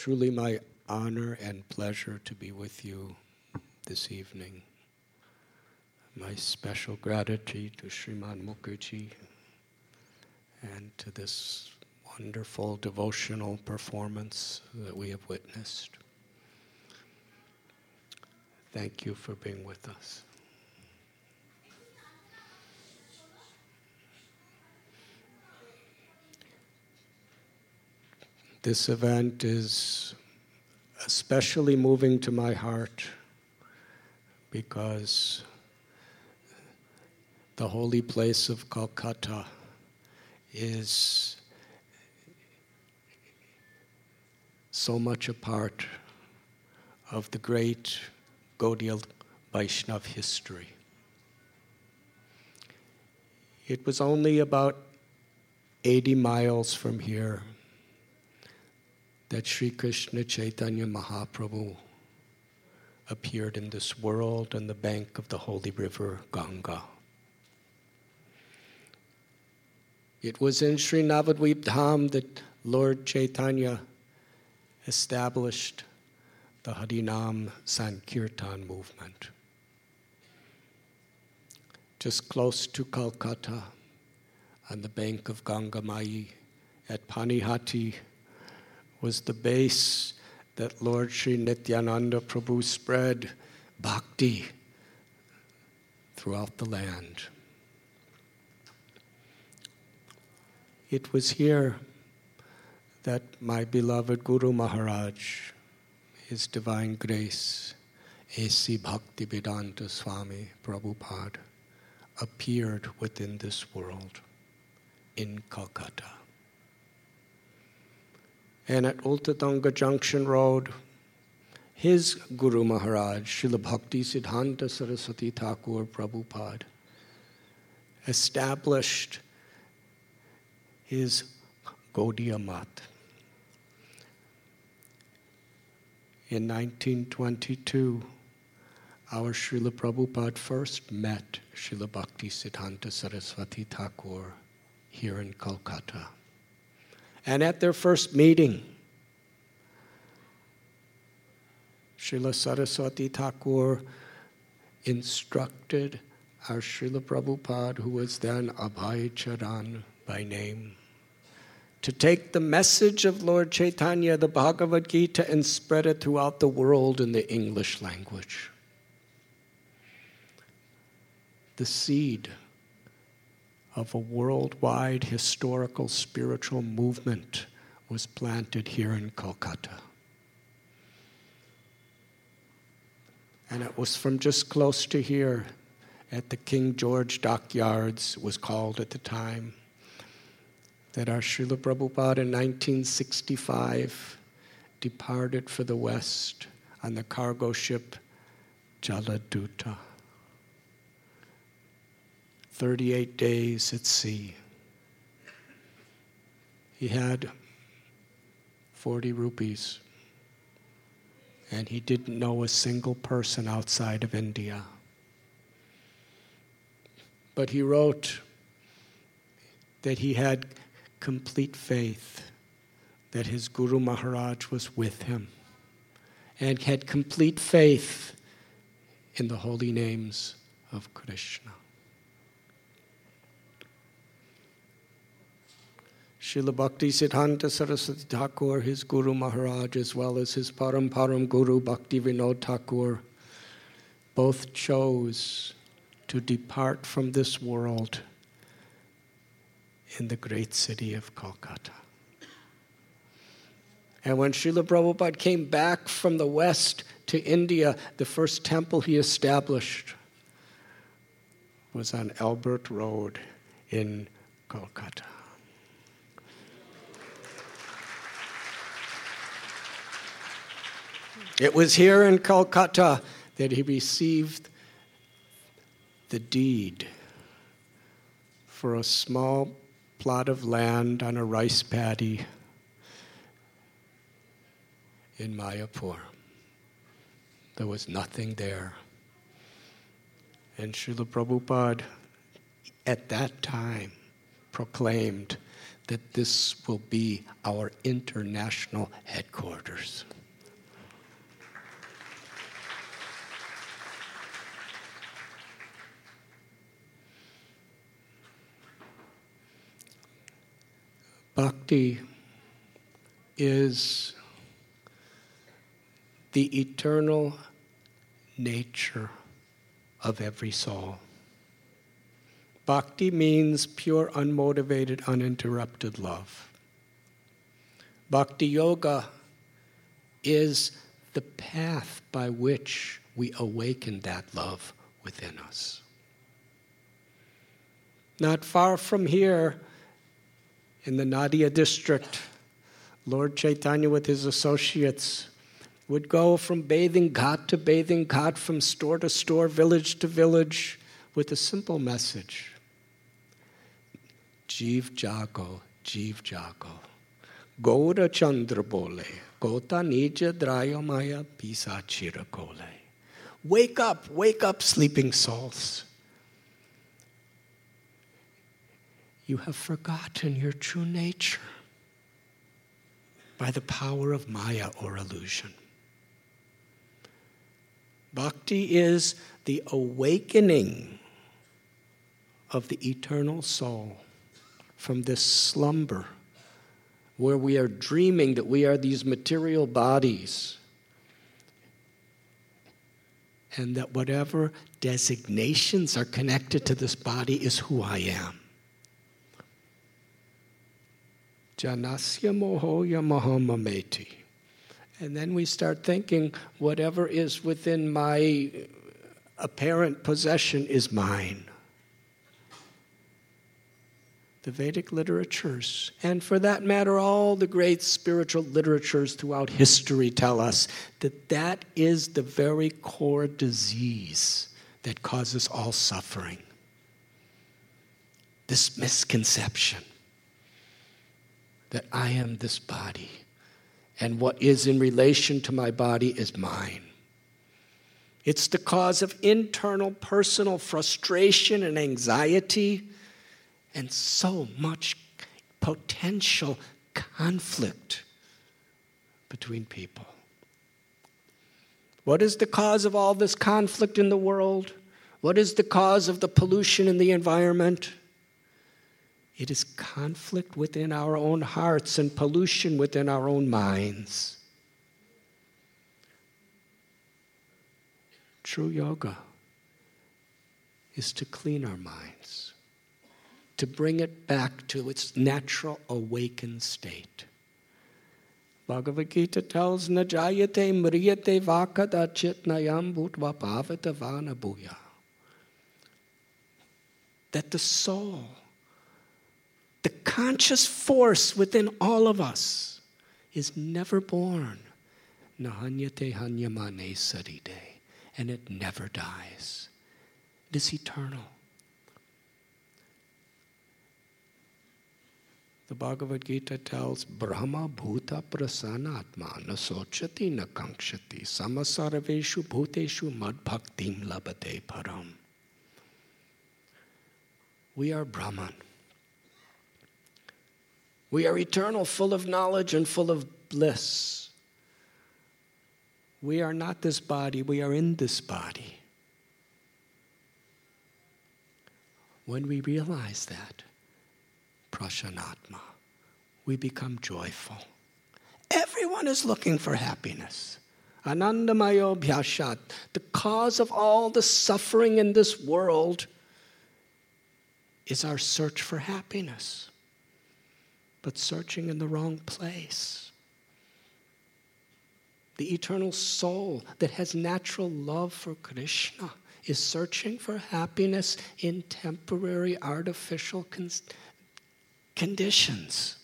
truly my honor and pleasure to be with you this evening. My special gratitude to Sriman Mukherjee and to this wonderful devotional performance that we have witnessed. Thank you for being with us. This event is especially moving to my heart because the holy place of Kolkata is so much a part of the great Gaudiya Vaishnav history. It was only about 80 miles from here that Sri Krishna Chaitanya Mahaprabhu appeared in this world on the bank of the holy river Ganga. It was in Sri Navadvip Dham that Lord Chaitanya established the Harinam Sankirtan movement. Just close to Calcutta, on the bank of Ganga Mai, at Panihati, was the base that Lord Sri Nityananda Prabhu spread bhakti throughout the land. It was here that my beloved Guru Maharaj, His Divine Grace, A.C. Bhaktivedanta Swami Prabhupada, appeared within this world in Calcutta. And at Ultadanga Junction Road, his Guru Maharaj, Srila Bhakti Siddhanta Saraswati Thakur Prabhupada, established his Gaudiya Math. In 1922, our Srila Prabhupada first met Srila Bhakti Siddhanta Saraswati Thakur here in Kolkata. And at their first meeting, Srila Saraswati Thakur instructed our Srila Prabhupada, who was then Abhay Charan by name, to take the message of Lord Chaitanya, the Bhagavad Gita, and spread it throughout the world in the English language. The seed of a worldwide historical spiritual movement was planted here in Kolkata. And it was from just close to here at the King George Dockyards, it was called at the time, that our Srila Prabhupada in 1965 departed for the West on the cargo ship Jaladuta. 38 days at sea. He had 40 rupees, and he didn't know a single person outside of India. But he wrote that he had complete faith that his Guru Maharaj was with him and had complete faith in the holy names of Krishna. Srila Bhakti Siddhanta Saraswati Thakur, his Guru Maharaj, as well as his Param Guru Bhakti Vinod Thakur, both chose to depart from this world in the great city of Kolkata. And when Srila Prabhupada came back from the West to India, the first temple he established was on Albert Road in Kolkata. It was here in Kolkata that he received the deed for a small plot of land on a rice paddy in Mayapur. There was nothing there. And Srila Prabhupada, at that time, proclaimed that this will be our international headquarters. Bhakti is the eternal nature of every soul. Bhakti means pure, unmotivated, uninterrupted love. Bhakti yoga is the path by which we awaken that love within us. Not far from here, in the Nadia district, Lord Chaitanya with his associates would go from bathing ghat to bathing ghat, from store to store, village to village, with a simple message. Jeev jago, Jeev jago. Gaura Chandra bole, Gota nija drayo maya pisa chira kole. Wake up, sleeping souls. You have forgotten your true nature by the power of Maya or illusion. Bhakti is the awakening of the eternal soul from this slumber where we are dreaming that we are these material bodies and that whatever designations are connected to this body is who I am. Janasya mohoya mahamameti. And then we start thinking whatever is within my apparent possession is mine. The Vedic literatures, and for that matter, all the great spiritual literatures throughout history tell us that that is the very core disease that causes all suffering. This misconception that I am this body, and what is in relation to my body is mine. It's the cause of internal personal frustration and anxiety, and so much potential conflict between people. What is the cause of all this conflict in the world? What is the cause of the pollution in the environment? It is conflict within our own hearts and pollution within our own minds. True yoga is to clean our minds, to bring it back to its natural awakened state. Bhagavad Gita tells, Najayate mriyate vakada chitnayam bhutva pavata vana bhuya. That the soul, the conscious force within all of us, is never born. Nahanyate hanyamane saride. And it never dies. It is eternal. The Bhagavad Gita tells, Brahma bhuta prasanatma na sochati na kankshati samasarveshu bhuteshu madbhaktim labate param. We are Brahman. We are eternal, full of knowledge and full of bliss. We are not this body, we are in this body. When we realize that, prashanatma, we become joyful. Everyone is looking for happiness. Anandamayo bhyashat. The cause of all the suffering in this world is our search for happiness, but searching in the wrong place. The eternal soul that has natural love for Krishna is searching for happiness in temporary artificial conditions.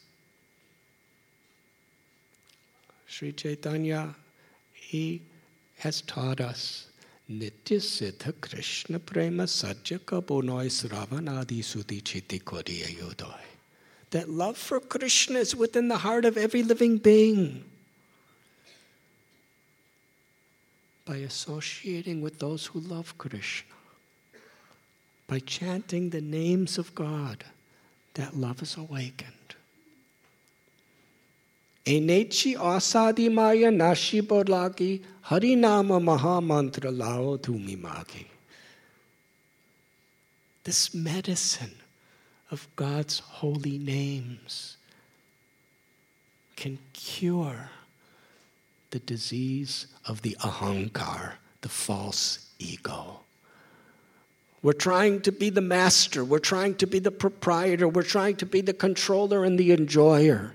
Sri Chaitanya, he has taught us Nitya Siddha Krishna Prema Sajjaka Bonoi Sravanadi Sudhi Chiti Koriya Yodoi. That love for Krishna is within the heart of every living being. By associating with those who love Krishna, by chanting the names of God, that love is awakened. Enechi asadi maya nashi borlagi harinama maha mantra lao thumi magi. This medicine of God's holy names can cure the disease of the ahankar, the false ego. We're trying to be the master. We're trying to be the proprietor. We're trying to be the controller and the enjoyer.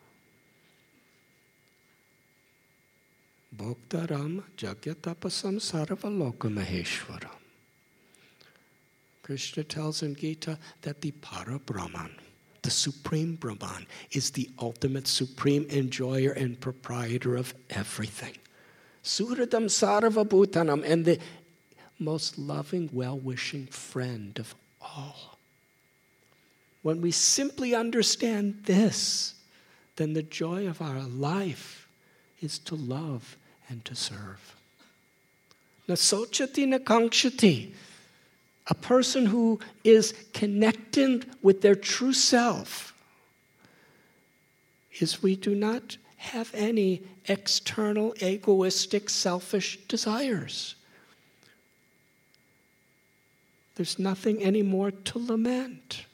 Bhoktaram jagyatapasam sarvaloka maheshwaram. Krishna tells in Gita that the Parabrahman, the Supreme Brahman, is the ultimate supreme enjoyer and proprietor of everything. Suhridam sarva bhutanam, and the most loving, well-wishing friend of all. When we simply understand this, then the joy of our life is to love and to serve. Nasochati nakangshati. A person who is connected with their true self is we do not have any external, egoistic, selfish desires. There's nothing anymore to lament.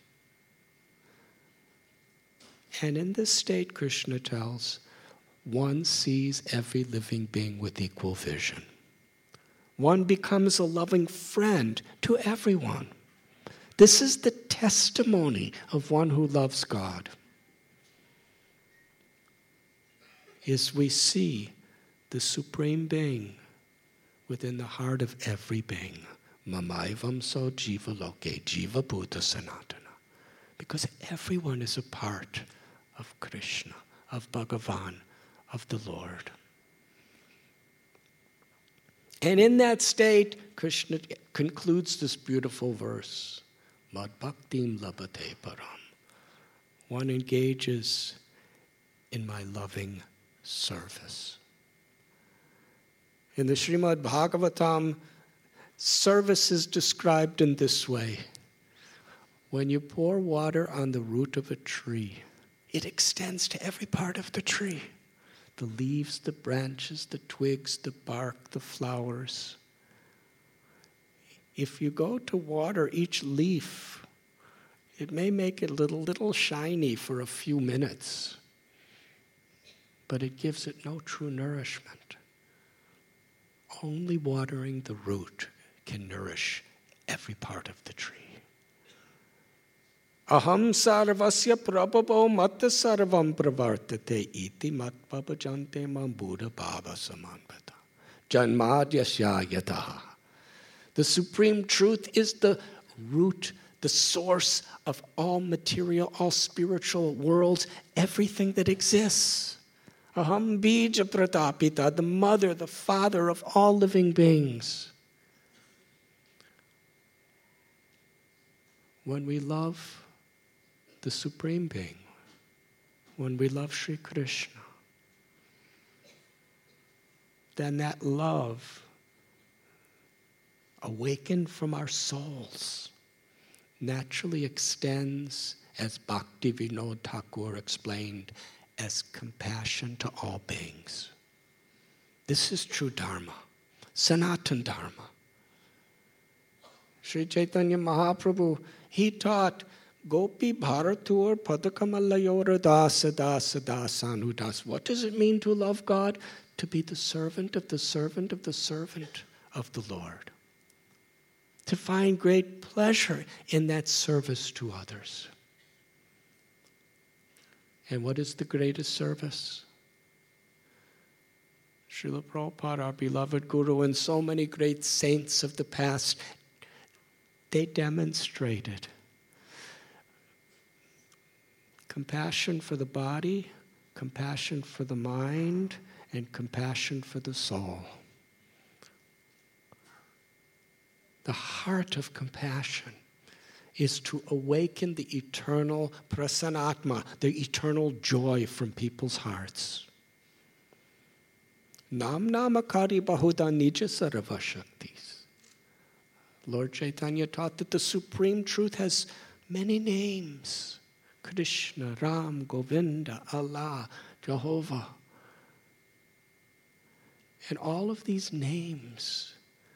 And in this state, Krishna tells, one sees every living being with equal vision. One becomes a loving friend to everyone. This is the testimony of one who loves God. Is we see the Supreme Being within the heart of every being. Mamaivam so jiva loke, jiva bhuta sanatana. Because everyone is a part of Krishna, of Bhagavan, of the Lord. And in that state, Krishna concludes this beautiful verse. Mad bhaktim labate param. One engages in my loving service. In the Srimad Bhagavatam, service is described in this way. When you pour water on the root of a tree, it extends to every part of the tree. The leaves, the branches, the twigs, the bark, the flowers. If you go to water each leaf, it may make it a little shiny for a few minutes, but it gives it no true nourishment. Only watering the root can nourish every part of the tree. Aham sarvasya prabhavo matta sarvam pravartate iti mat pabajante mam buddha bhava samanvata. Janmadyasya yataha. The supreme truth is the root, the source of all material, all spiritual worlds, everything that exists. Aham bija pratapita, the mother, the father of all living beings. When we love the Supreme Being, when we love Sri Krishna, then that love awakened from our souls naturally extends, as Bhaktivinoda Thakur explained, as compassion to all beings. This is true Dharma, Sanatana Dharma. Sri Chaitanya Mahaprabhu, he taught Gopi Bharatur Padakamallayor Dasa Dasa Dasanu Das. What does it mean to love God? To be the servant of the servant of the servant of the Lord. To find great pleasure in that service to others. And what is the greatest service? Srila Prabhupada, our beloved Guru, and so many great saints of the past, they demonstrated compassion for the body, compassion for the mind, and compassion for the soul. The heart of compassion is to awaken the eternal prasanatma, the eternal joy from people's hearts. Nam namakari bahuda nija sarva shaktis. Lord Chaitanya taught that the supreme truth has many names. Krishna, Ram, Govinda, Allah, Jehovah. And all of these names,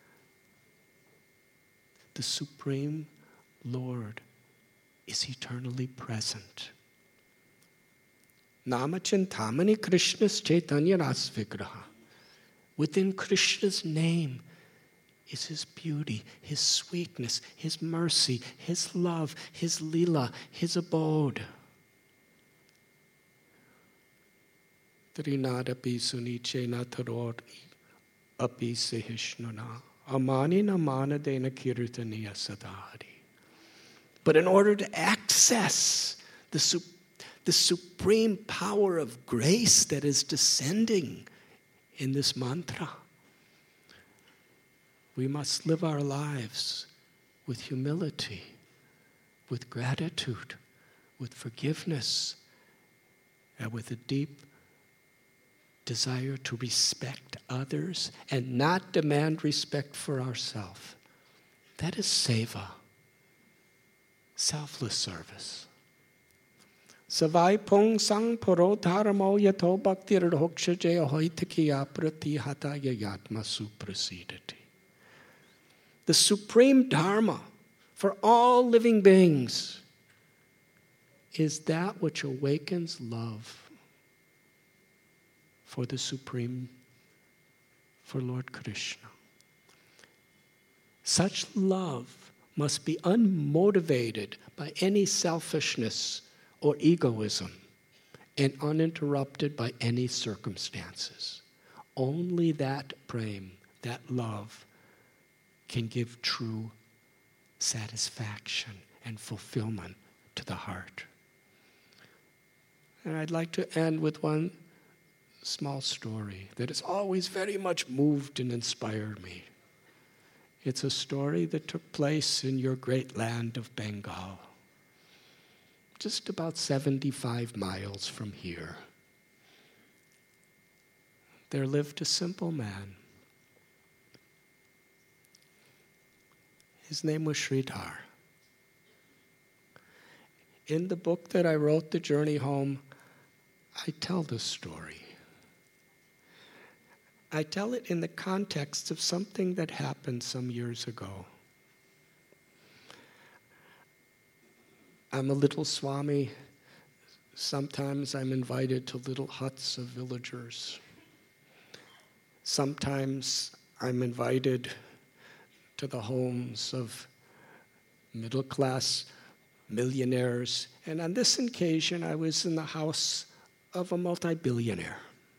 the Supreme Lord is eternally present. Namachintamani Krishna's Chaitanya Ras Vigraha. Within Krishna's name is his beauty, his sweetness, his mercy, his love, his lila, his abode. Trinadapi suniche nataror api sehishnuna amani namana dena kirtaniya sadhari. But in order to access the supreme power of grace that is descending in this mantra, we must live our lives with humility, with gratitude, with forgiveness, and with a deep desire to respect others and not demand respect for ourselves. That is seva, selfless service. Savai pong sang poro dharmo yato bhakti radhoksha jaya hoitakiya pratihata yayatma suprasidati. The supreme dharma for all living beings is that which awakens love for the Supreme, for Lord Krishna. Such love must be unmotivated by any selfishness or egoism and uninterrupted by any circumstances. Only that prem, that love, can give true satisfaction and fulfillment to the heart. And I'd like to end with one small story that has always very much moved and inspired me. It's a story that took place in your great land of Bengal, just about 75 miles from here. There lived a simple man. His name was Sridhar. In the book that I wrote, The Journey Home, I tell this story. I tell it in the context of something that happened some years ago. I'm a little Swami. Sometimes I'm invited to little huts of villagers. Sometimes I'm invited to the homes of middle-class millionaires. And on this occasion, I was in the house of a multi-billionaire.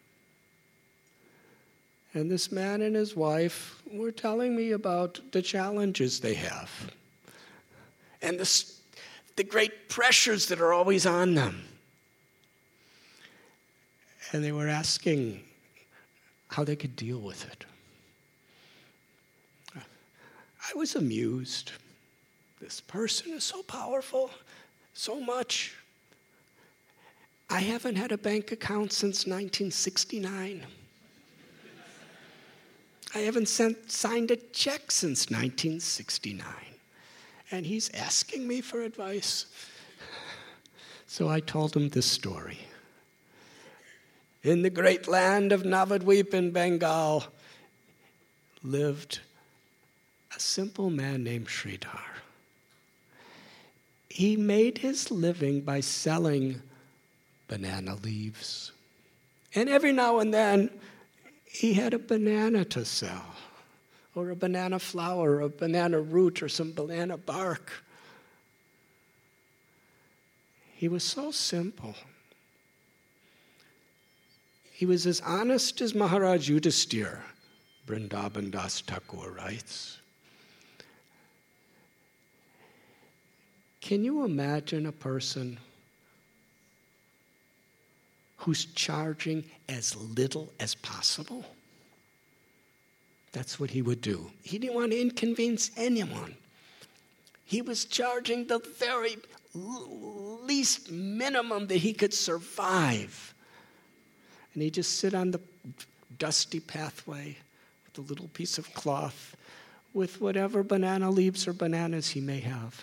And this man and his wife were telling me about the challenges they have and the great pressures that are always on them. And they were asking how they could deal with it. I was amused. This person is so powerful, so much. I haven't had a bank account since 1969. I haven't signed a check since 1969. And he's asking me for advice. So I told him this story. In the great land of Navadvip in Bengal lived a simple man named Sridhar. He made his living by selling banana leaves. And every now and then, he had a banana to sell, or a banana flower, or a banana root, or some banana bark. He was so simple. He was as honest as Maharaj Yudhisthira, Vrindavan Das Thakur writes. Can you imagine a person who's charging as little as possible? That's what he would do. He didn't want to inconvenience anyone. He was charging the very least minimum that he could survive. And he'd just sit on the dusty pathway with a little piece of cloth with whatever banana leaves or bananas he may have.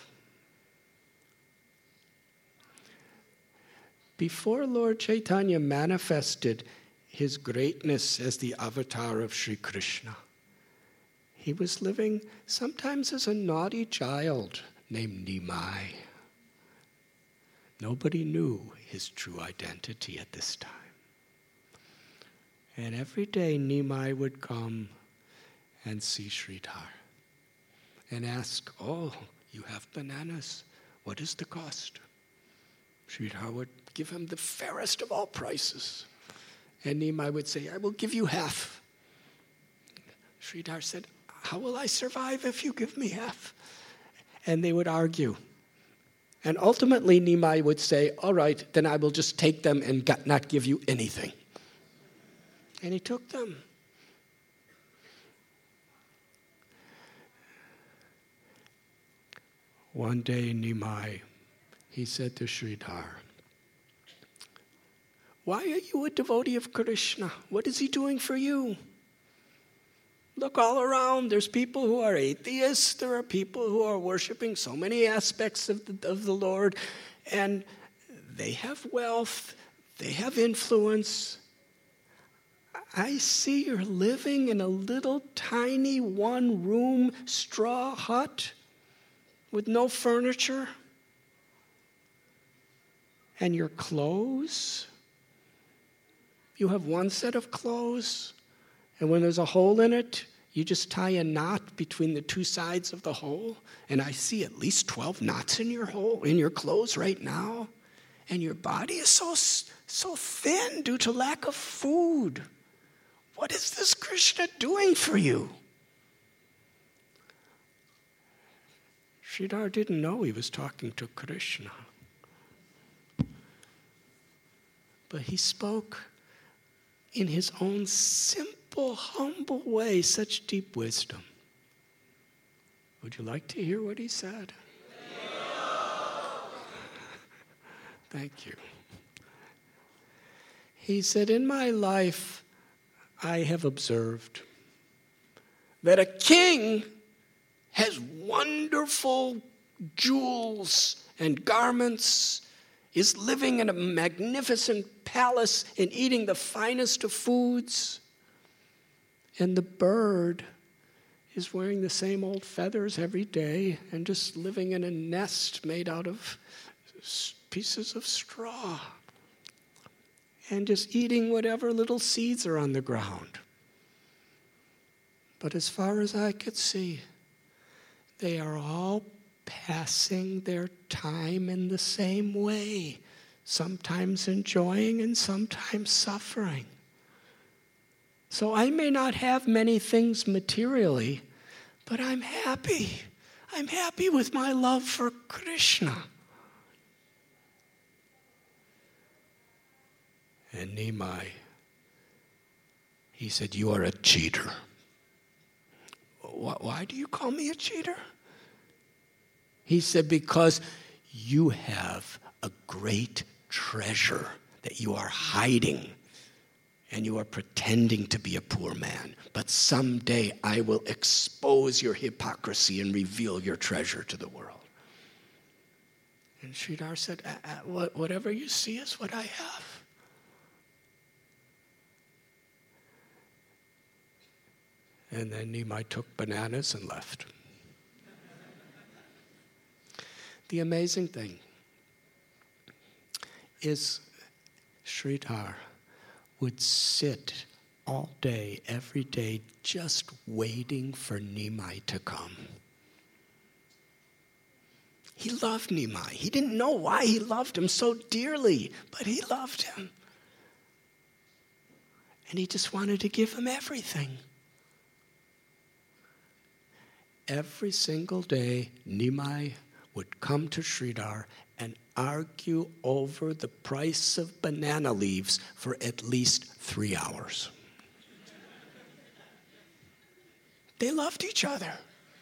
Before Lord Chaitanya manifested his greatness as the avatar of Sri Krishna, he was living sometimes as a naughty child named Nimai. Nobody knew his true identity at this time. And every day Nimai would come and see Sridhar and ask, "Oh, you have bananas. What is the cost?" Sridhar would give him the fairest of all prices. And Nimai would say, "I will give you half." Sridhar said, "How will I survive if you give me half?" And they would argue. And ultimately Nimai would say, "All right, then I will just take them and not give you anything." And he took them. One day Nimai, he said to Sridhar, "Why are you a devotee of Krishna? What is he doing for you? Look all around. There's people who are atheists. There are people who are worshiping so many aspects of the Lord. And they have wealth. They have influence. I see you're living in a little tiny one-room straw hut with no furniture. And your clothes, you have one set of clothes, and when there's a hole in it, you just tie a knot between the two sides of the hole, and I see at least 12 knots in your clothes right now, and your body is so thin due to lack of food. What is this Krishna doing for you?" Sridhar didn't know he was talking to Krishna. But he spoke in his own simple, humble way such deep wisdom. Would you like to hear what he said? Thank you. He said, "In my life, I have observed that a king has wonderful jewels and garments, is living in a magnificent palace and eating the finest of foods. And the bird is wearing the same old feathers every day and just living in a nest made out of pieces of straw and just eating whatever little seeds are on the ground. But as far as I could see, they are all passing their time in the same way, sometimes enjoying and sometimes suffering. So I may not have many things materially, but I'm happy. I'm happy with my love for Krishna." And Nimai, he said, "You are a cheater." "Why do you call me a cheater?" He said, "Because you have a great treasure that you are hiding, and you are pretending to be a poor man. But someday I will expose your hypocrisy and reveal your treasure to the world." And Sridhar said, "Whatever you see is what I have." And then Nimai took bananas and left. The amazing thing is Sridhar would sit all day, every day, just waiting for Nimai to come. He loved Nimai. He didn't know why he loved him so dearly, but he loved him. And he just wanted to give him everything. Every single day, Nimai would come to Sridhar and argue over the price of banana leaves for at least 3 hours. They loved each other.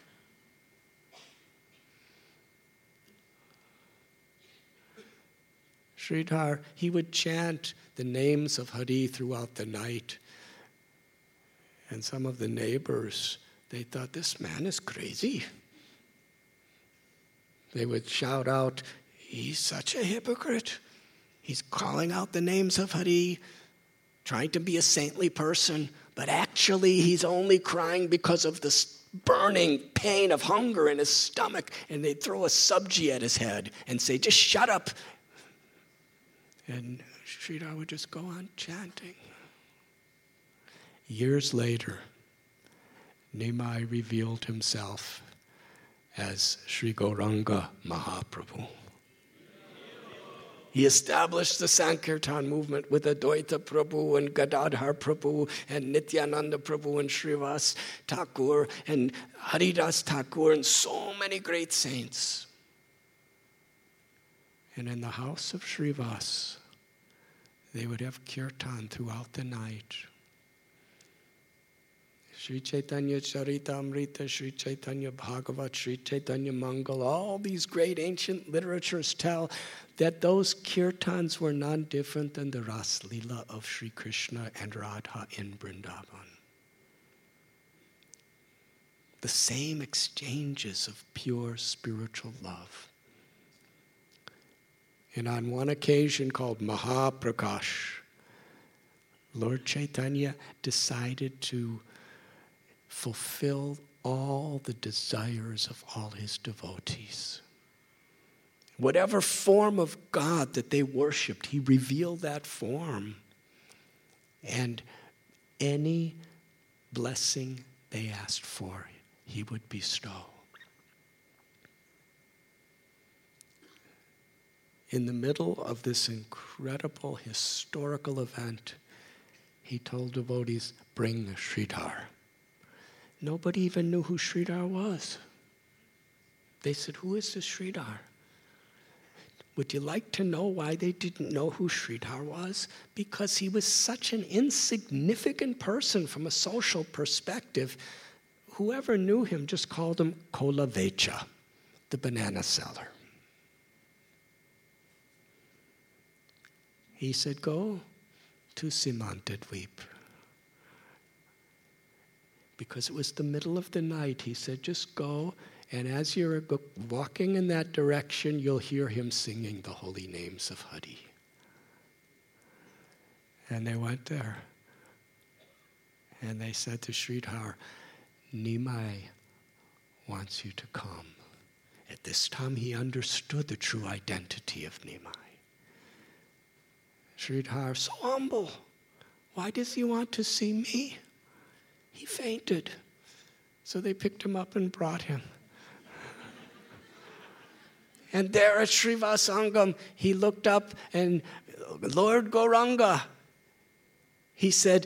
Sridhar, he would chant the names of Hari throughout the night. And some of the neighbors, they thought, "This man is crazy." They would shout out, "He's such a hypocrite. He's calling out the names of Hari, trying to be a saintly person, but actually he's only crying because of this burning pain of hunger in his stomach." And they'd throw a sabji at his head and say, "Just shut up." And Sridhar would just go on chanting. Years later, Nimai revealed himself as Sri Gauranga Mahaprabhu. He established the Sankirtan movement with Advaita Prabhu and Gadadhar Prabhu and Nityananda Prabhu and Srivas Thakur and Haridas Thakur and so many great saints. And in the house of Srivas, they would have kirtan throughout the night. Sri Chaitanya Charitamrita, Sri Chaitanya Bhagavat, Sri Chaitanya Mangal, all these great ancient literatures tell that those kirtans were none different than the Ras Leela of Sri Krishna and Radha in Vrindavan. The same exchanges of pure spiritual love. And on one occasion called Mahaprakash, Lord Chaitanya decided to fulfill all the desires of all his devotees. Whatever form of God that they worshipped, he revealed that form. And any blessing they asked for, he would bestow. In the middle of this incredible historical event, he told devotees, bring Sridhar. Nobody even knew who Sridhar was. They said, who is this Sridhar? Would you like to know why they didn't know who Sridhar was? Because he was such an insignificant person from a social perspective. Whoever knew him just called him Kola Vecha, the banana seller. He said, go to Simantadweep. Because it was the middle of the night, he said, just go, and as you're walking in that direction, you'll hear him singing the holy names of Hari. And they went there. And they said to Sridhar, Nimai wants you to come. At this time, he understood the true identity of Nimai. Sridhar, so humble. Why does he want to see me? He fainted. So they picked him up and brought him. And there at Srivasangam, he looked up and, Lord Gauranga, he said,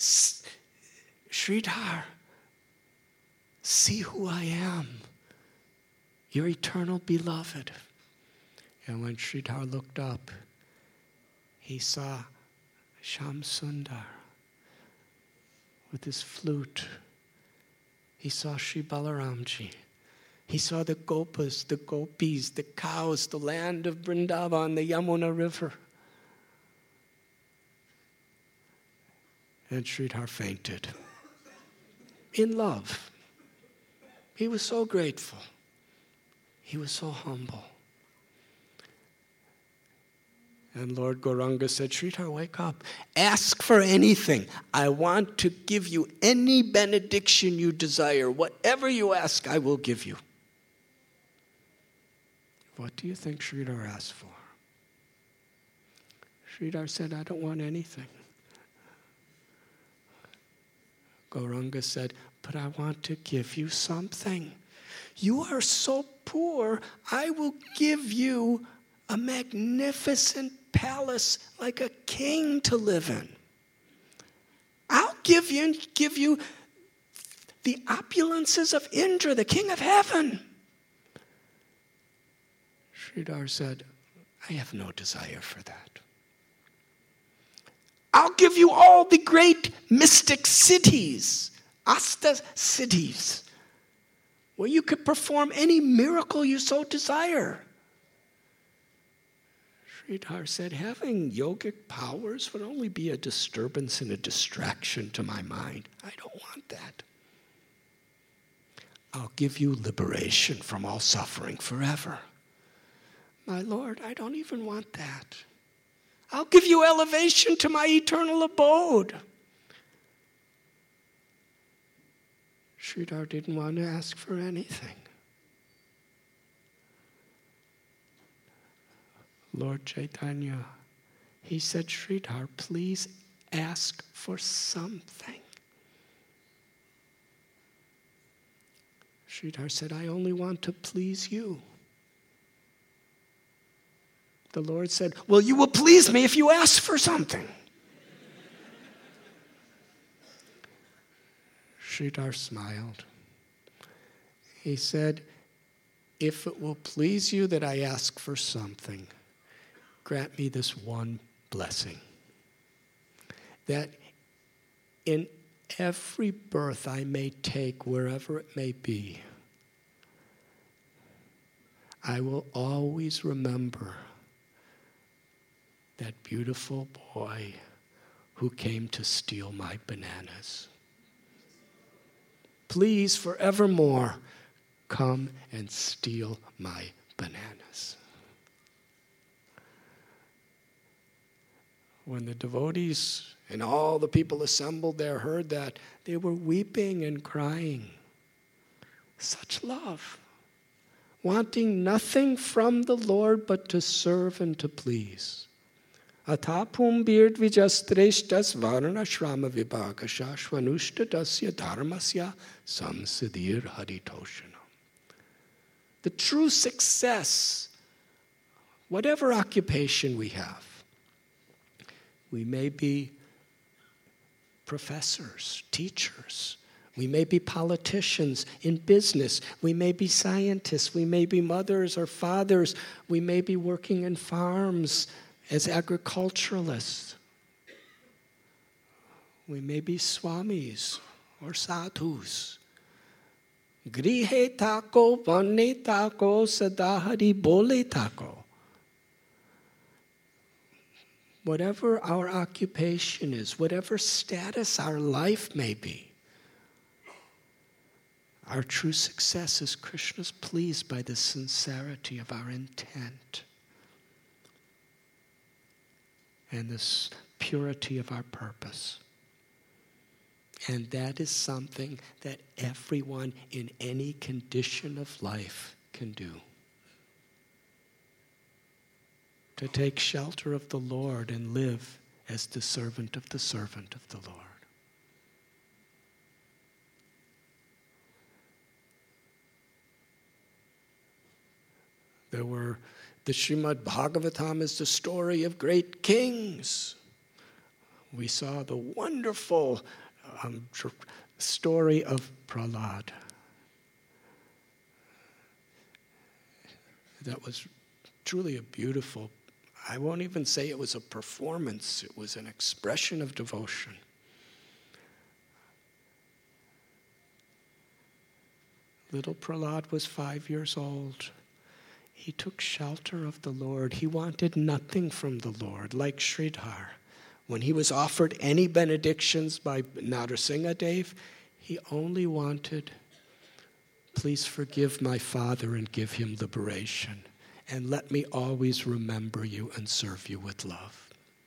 Sridhar, see who I am, your eternal beloved. And when Sridhar looked up, he saw Shyam Sundar with his flute. He saw Sri Balaramji. He saw the gopas, the gopis, the cows, the land of Vrindavan, the Yamuna River. And Sridhar fainted. In love. He was so grateful. He was so humble. And Lord Gauranga said, Sridhar, wake up. Ask for anything. I want to give you any benediction you desire. Whatever you ask, I will give you. What do you think Sridhar asked for? Sridhar said, I don't want anything. Gauranga said, but I want to give you something. You are so poor, I will give you a magnificent palace like a king to live in. I'll give you the opulences of Indra, the king of heaven. Sridhar said, I have no desire for that. I'll give you all the great mystic cities, Asta cities, where you could perform any miracle you so desire. Sridhar said, having yogic powers would only be a disturbance and a distraction to my mind. I don't want that. I'll give you liberation from all suffering forever. My Lord, I don't even want that. I'll give you elevation to my eternal abode. Sridhar didn't want to ask for anything. Lord Chaitanya He said, Sridhar, please ask for something. Sridhar said, I only want to please you. The Lord said, well, you will please me if you ask for something. Sridhar smiled. He said, if it will please you that I ask for something, grant me this one blessing. That in every birth I may take, wherever it may be, I will always remember that beautiful boy who came to steal my bananas. Please, forevermore, come and steal my bananas. When the devotees and all the people assembled there heard that, they were weeping and crying. Such love, wanting nothing from the Lord but to serve and to please. Atapum bird vijastreshtas varna shrama vibhagasha shvanushtatasya dharmasya samsidir haritoshana. The true success, whatever occupation we have, we may be professors, teachers, we may be politicians in business, we may be scientists, we may be mothers or fathers, we may be working in farms as agriculturalists, we may be swamis or sadhus. Grihe tako, vanne tako, sadahari bole tako. Whatever our occupation is, whatever status our life may be, our true success is Krishna's pleased by the sincerity of our intent and the purity of our purpose. And that is something that everyone in any condition of life can do. To take shelter of the Lord and live as the servant of the Lord. The Srimad Bhagavatam is the story of great kings. We saw the wonderful story of Prahlad. That was truly a beautiful, I won't even say it was a performance, it was an expression of devotion. Little Prahlad was 5 years old. He took shelter of the Lord. He wanted nothing from the Lord, like Sridhar. When he was offered any benedictions by Narasimha Dev, he only wanted, please forgive my father and give him liberation, and let me always remember you and serve you with love.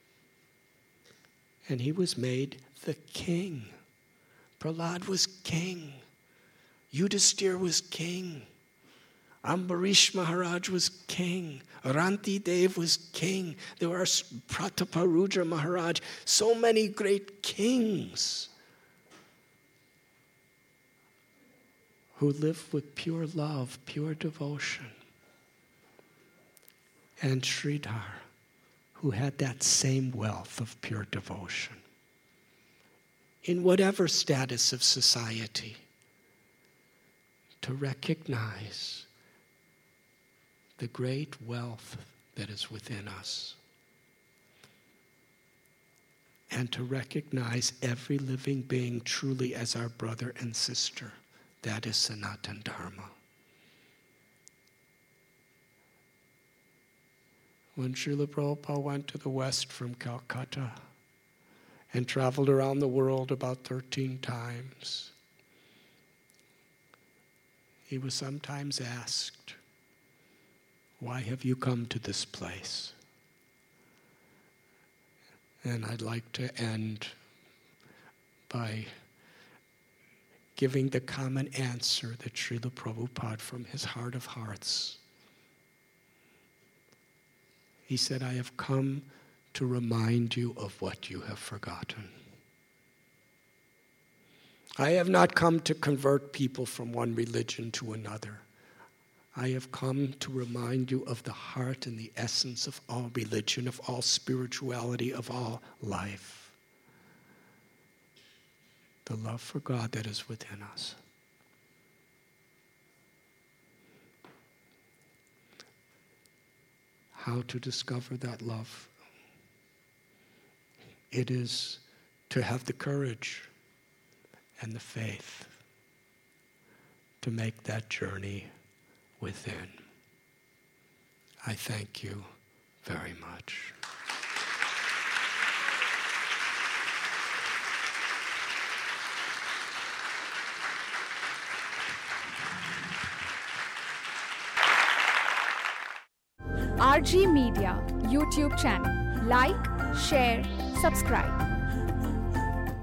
And he was made the king. Prahlad was king. Yudhisthira was king. Ambarish Maharaj was king. Ranti Dev was king. There were Prataparudra Maharaj. So many great kings who lived with pure love, pure devotion. And Sridhar, who had that same wealth of pure devotion. In whatever status of society, to recognize the great wealth that is within us. And to recognize every living being truly as our brother and sister. That is Sanatana Dharma. When Srila Prabhupada went to the West from Calcutta and traveled around the world about 13 times, he was sometimes asked, why have you come to this place? And I'd like to end by giving the common answer that Srila Prabhupada from his heart of hearts. He said, I have come to remind you of what you have forgotten. I have not come to convert people from one religion to another. I have come to remind you of the heart and the essence of all religion, of all spirituality, of all life. The love for God that is within us. How to discover that love? It is to have the courage and the faith to make that journey within. I thank you very much. RG Media YouTube channel. Like, share, subscribe.